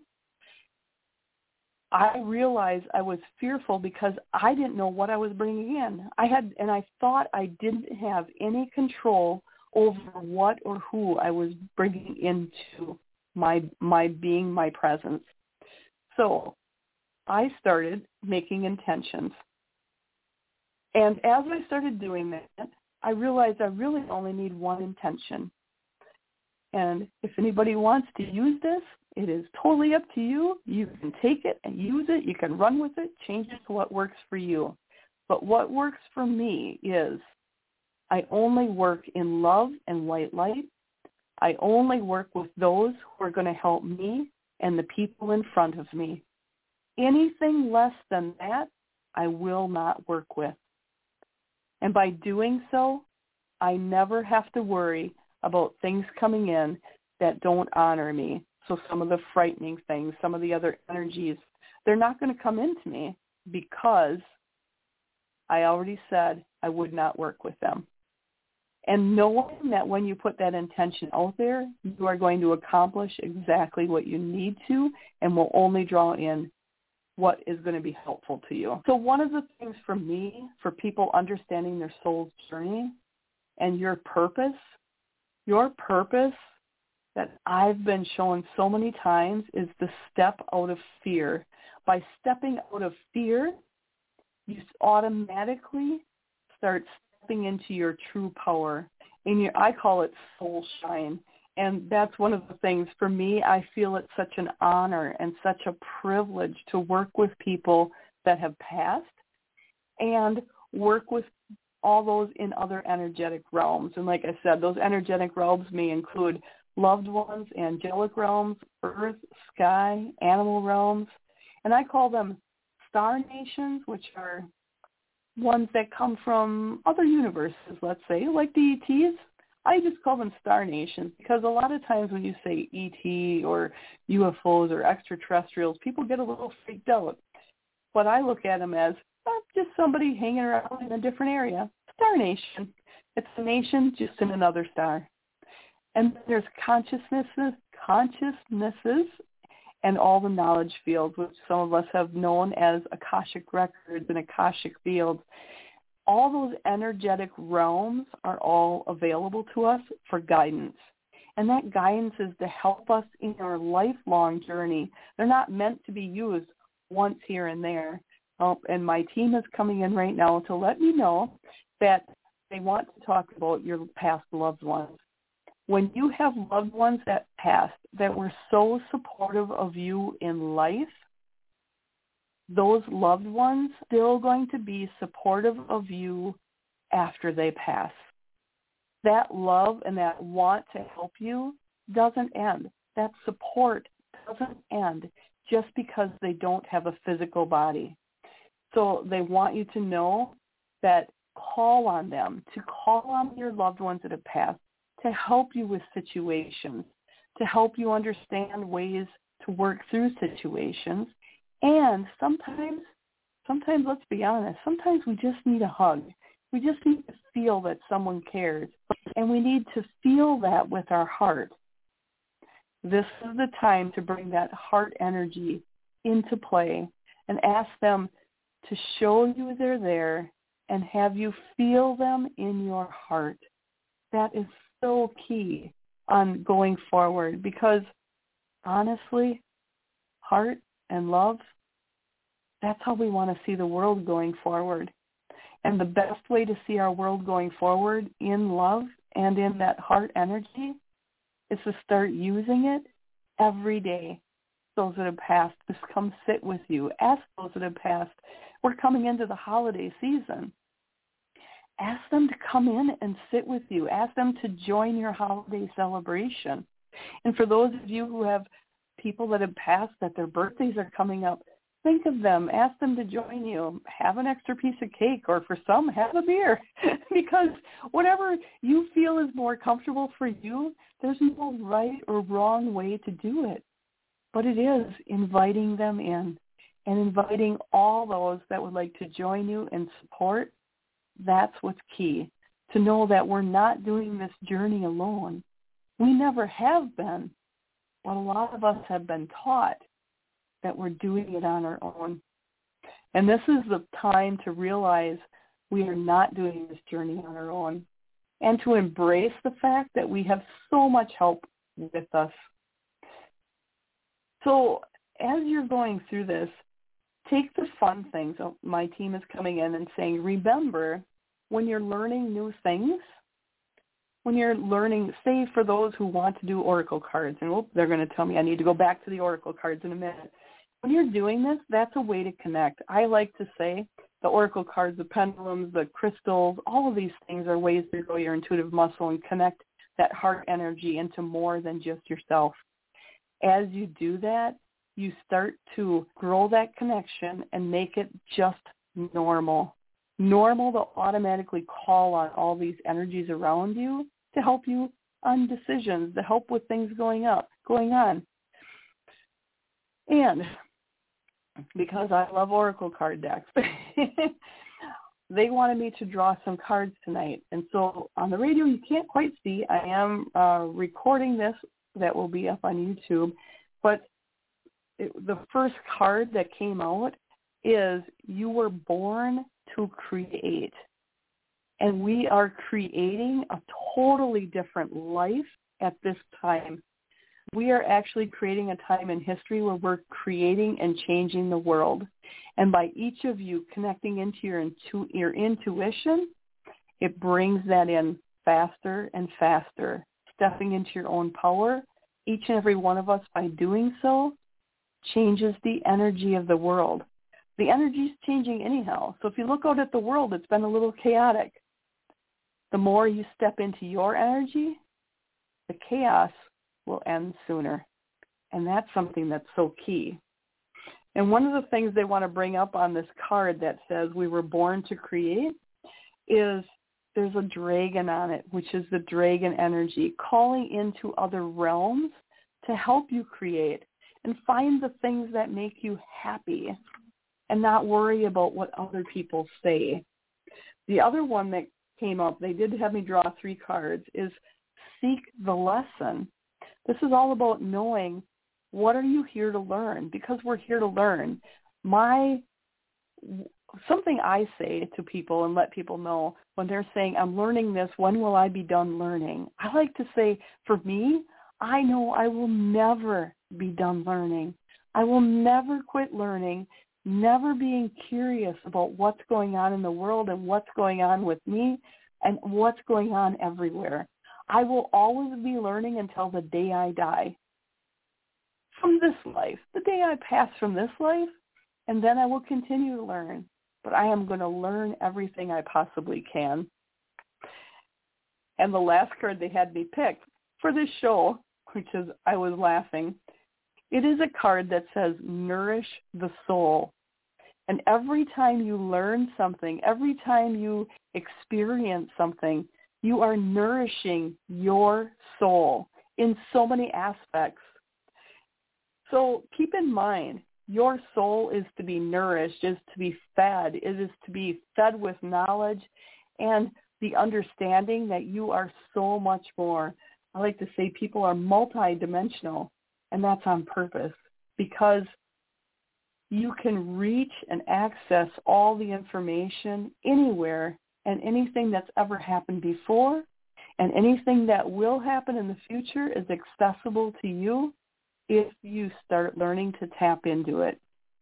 I realized I was fearful because I didn't know what I was bringing in. I had, and I thought I didn't have any control over what or who I was bringing into my my being, my presence. So I started making intentions. And as I started doing that, I realized I really only need one intention. And if anybody wants to use this, it is totally up to you. You can take it and use it. You can run with it, change it to what works for you. But what works for me is I only work in love and white light. I only work with those who are going to help me and the people in front of me. Anything less than that, I will not work with. And by doing so, I never have to worry about things coming in that don't honor me. So some of the frightening things, some of the other energies, they're not going to come into me because I already said I would not work with them. And knowing that when you put that intention out there, you are going to accomplish exactly what you need to and will only draw in what is going to be helpful to you. So one of the things for me, for people understanding their soul's journey and your purpose, your purpose that I've been shown so many times is the step out of fear. By stepping out of fear, you automatically start stepping into your true power. And your, I call it soul shine. And that's one of the things for me. I feel it's such an honor and such a privilege to work with people that have passed and work with all those in other energetic realms. And like I said, those energetic realms may include loved ones, angelic realms, earth, sky, animal realms. And I call them star nations, which are ones that come from other universes, let's say, like the E Ts. I just call them star nations because a lot of times when you say E T or U F Os or extraterrestrials, people get a little freaked out. But I look at them as uh, just somebody hanging around in a different area. Star nation. It's a nation just in another star. And there's consciousnesses, consciousnesses and all the knowledge fields, which some of us have known as Akashic records and Akashic fields. All those energetic realms are all available to us for guidance. And that guidance is to help us in our lifelong journey. They're not meant to be used once here and there. Oh, and my team is coming in right now to let me know that they want to talk about your past loved ones. When you have loved ones that passed that were so supportive of you in life, those loved ones still going to be supportive of you after they pass. That love and that want to help you doesn't end. That support doesn't end just because they don't have a physical body. So they want you to know that call on them, to call on your loved ones that have passed. to help you with situations, to help you understand ways to work through situations. And sometimes, sometimes, let's be honest, sometimes we just need a hug. We just need to feel that someone cares. And we need to feel that with our heart. This is the time to bring that heart energy into play and ask them to show you they're there and have you feel them in your heart. That is so key on going forward, because honestly, heart and love, that's how we want to see the world going forward. And the best way to see our world going forward in love and in that heart energy is to start using it every day. Those that have passed, just come sit with you. Ask those that have passed. We're coming into the holiday season. Ask them to come in and sit with you. Ask them to join your holiday celebration. And for those of you who have people that have passed, that their birthdays are coming up, think of them. Ask them to join you. Have an extra piece of cake, or for some, have a beer. Because whatever you feel is more comfortable for you, there's no right or wrong way to do it. But it is inviting them in and inviting all those that would like to join you and support. That's what's key, to know that we're not doing this journey alone. We never have been, but a lot of us have been taught that we're doing it on our own. And this is the time to realize we are not doing this journey on our own, and to embrace the fact that we have so much help with us. So as you're going through this, take the fun things. Oh, my team is coming in and saying, remember, when you're learning new things, when you're learning, say for those who want to do oracle cards, and oh, they're going to tell me I need to go back to the oracle cards in a minute. When you're doing this, that's a way to connect. I like to say the oracle cards, the pendulums, the crystals, all of these things are ways to grow your intuitive muscle and connect that heart energy into more than just yourself. As you do that, you start to grow that connection and make it just normal. Normal to automatically call on all these energies around you to help you on decisions, to help with things going up, going on. And because I love oracle card decks, they wanted me to draw some cards tonight. And so on the radio, you can't quite see. I am uh, recording this. That will be up on YouTube. But it, the first card that came out is you were born to create. And we are creating a totally different life at this time. We are actually creating a time in history where we're creating and changing the world. And by each of you connecting into your, intu- your intuition, it brings that in faster and faster. Stepping into your own power, each and every one of us, by doing so, changes the energy of the world. The energy is changing anyhow. So if you look out at the world, it's been a little chaotic. The more you step into your energy, the chaos will end sooner. And that's something that's so key. And one of the things they want to bring up on this card that says we were born to create is there's a dragon on it, which is the dragon energy, calling into other realms to help you create and find the things that make you happy and not worry about what other people say. The other one that came up, they did have me draw three cards, is seek the lesson. This is all about knowing, what are you here to learn? Because we're here to learn. My something I say to people and let people know when they're saying, I'm learning this, when will I be done learning? I like to say, for me, I know I will never be done learning. I will never quit learning, never being curious about what's going on in the world and what's going on with me and what's going on everywhere. I will always be learning until the day I die from this life, the day I pass from this life, and then I will continue to learn. But I am going to learn everything I possibly can. And the last card they had me pick for this show, which is, I was laughing, it is a card that says, nourish the soul. And every time you learn something, every time you experience something, You are nourishing your soul in so many aspects. So keep in mind, your soul is to be nourished, is to be fed. It is to be fed with knowledge and the understanding that you are so much more. I like to say people are multidimensional, and that's on purpose, because you can reach and access all the information anywhere and anything that's ever happened before and anything that will happen in the future is accessible to you if you start learning to tap into it.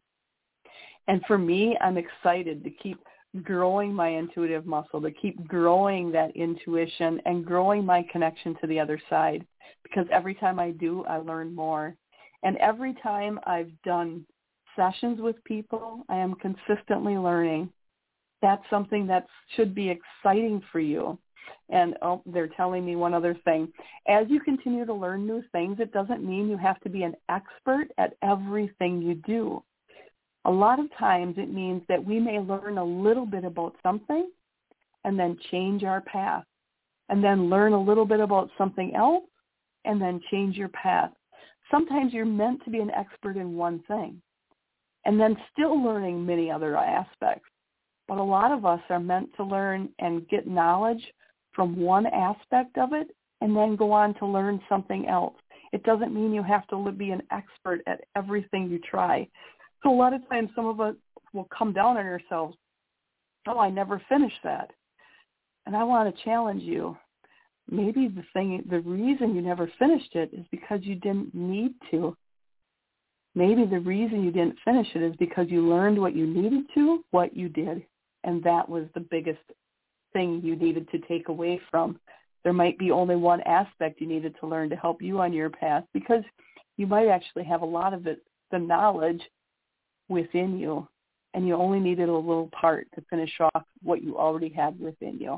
And for me, I'm excited to keep growing my intuitive muscle, to keep growing that intuition and growing my connection to the other side, because every time I do, I learn more. And every time I've done sessions with people, I am consistently learning. That's something that should be exciting for you. And oh, they're telling me one other thing. As you continue to learn new things, it doesn't mean you have to be an expert at everything you do. A lot of times it means that we may learn a little bit about something and then change our path, and then learn a little bit about something else and then change your path. Sometimes you're meant to be an expert in one thing and then still learning many other aspects. But a lot of us are meant to learn and get knowledge from one aspect of it and then go on to learn something else. It doesn't mean you have to be an expert at everything you try. So a lot of times some of us will come down on ourselves, oh, I never finished that. And I want to challenge you. Maybe the thing, the reason you never finished it is because you didn't need to. Maybe the reason you didn't finish it is because you learned what you needed to, what you did, and that was the biggest thing you needed to take away from. There might be only one aspect you needed to learn to help you on your path, because you might actually have a lot of it, the knowledge within you, and you only needed a little part to finish off what you already had within you.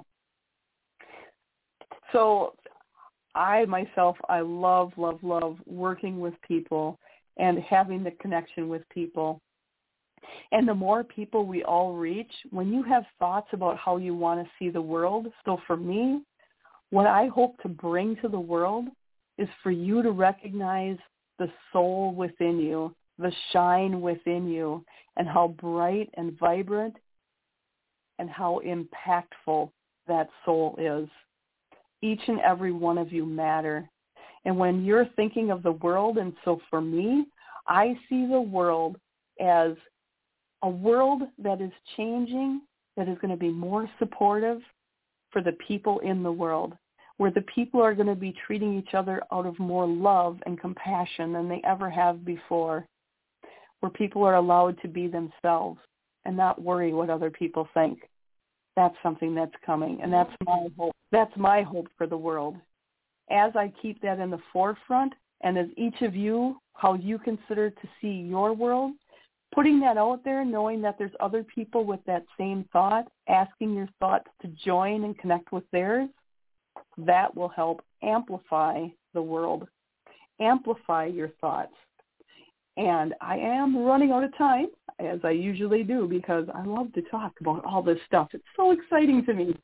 So I myself, I love, love, love working with people and having the connection with people. And the more people we all reach, when you have thoughts about how you want to see the world, so for me, what I hope to bring to the world is for you to recognize the soul within you, the shine within you, and how bright and vibrant and how impactful that soul is. Each and every one of you matter. And when you're thinking of the world, and so for me, I see the world as a world that is changing, that is going to be more supportive for the people in the world, where the people are going to be treating each other out of more love and compassion than they ever have before, where people are allowed to be themselves and not worry what other people think. That's something that's coming, and that's my hope. That's my hope for the world. As I keep that in the forefront, and as each of you, how you consider to see your world, putting that out there, knowing that there's other people with that same thought, asking your thoughts to join and connect with theirs, that will help amplify the world, amplify your thoughts. And I am running out of time, as I usually do, because I love to talk about all this stuff. It's so exciting to me.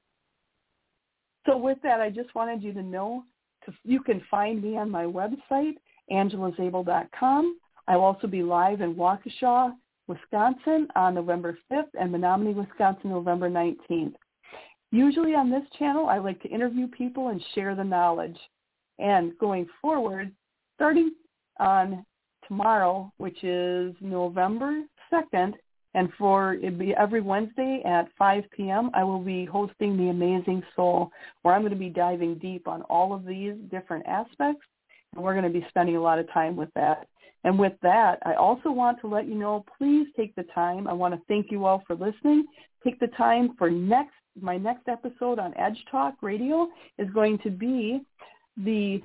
So with that, I just wanted you to know to, you can find me on my website, angela zabel dot com. I will also be live in Waukesha, Wisconsin on November fifth and Menominee, Wisconsin, November nineteenth. Usually on this channel, I like to interview people and share the knowledge. And going forward, starting on tomorrow, which is November second, and for it'll be every Wednesday at five p.m., I will be hosting The Amazing Soul, where I'm going to be diving deep on all of these different aspects, and we're going to be spending a lot of time with that. And with that, I also want to let you know, please take the time. I want to thank you all for listening. Take the time for next my next episode on Edge Talk Radio is going to be the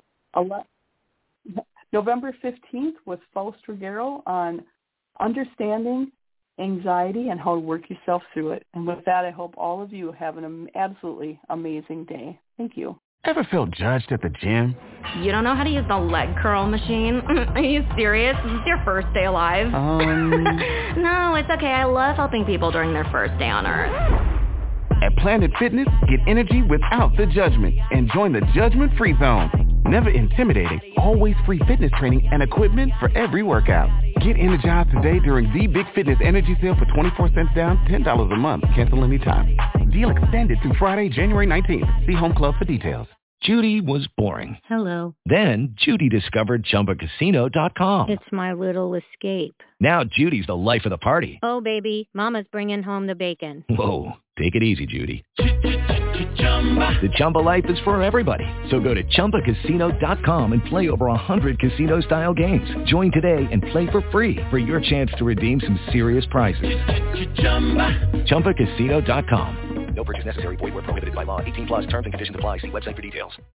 November fifteenth with Faust Ruggiero on understanding anxiety and how to work yourself through it. And with that, I hope all of you have an absolutely amazing day. Thank you. Ever feel judged at the gym? You don't know how to use the leg curl machine? Are you serious? This is your first day alive? Um... No, it's okay. I love helping people during their first day on Earth. At Planet Fitness, get energy without the judgment and join the judgment-free zone. Never intimidating, always free fitness training and equipment for every workout. Get energized today during the Big Fitness Energy Sale for twenty-four cents down, ten dollars a month. Cancel anytime. Deal extended through Friday, January nineteenth. See Home Club for details. Judy was boring. Hello. Then Judy discovered Chumba Casino dot com. It's my little escape. Now Judy's the life of the party. Oh, baby, mama's bringing home the bacon. Whoa, take it easy, Judy. The Chumba life is for everybody. So go to Chumba Casino dot com and play over one hundred casino-style games. Join today and play for free for your chance to redeem some serious prizes. Chumba Casino dot com. No purchase necessary. Void where prohibited by law. eighteen plus terms and conditions apply. See website for details.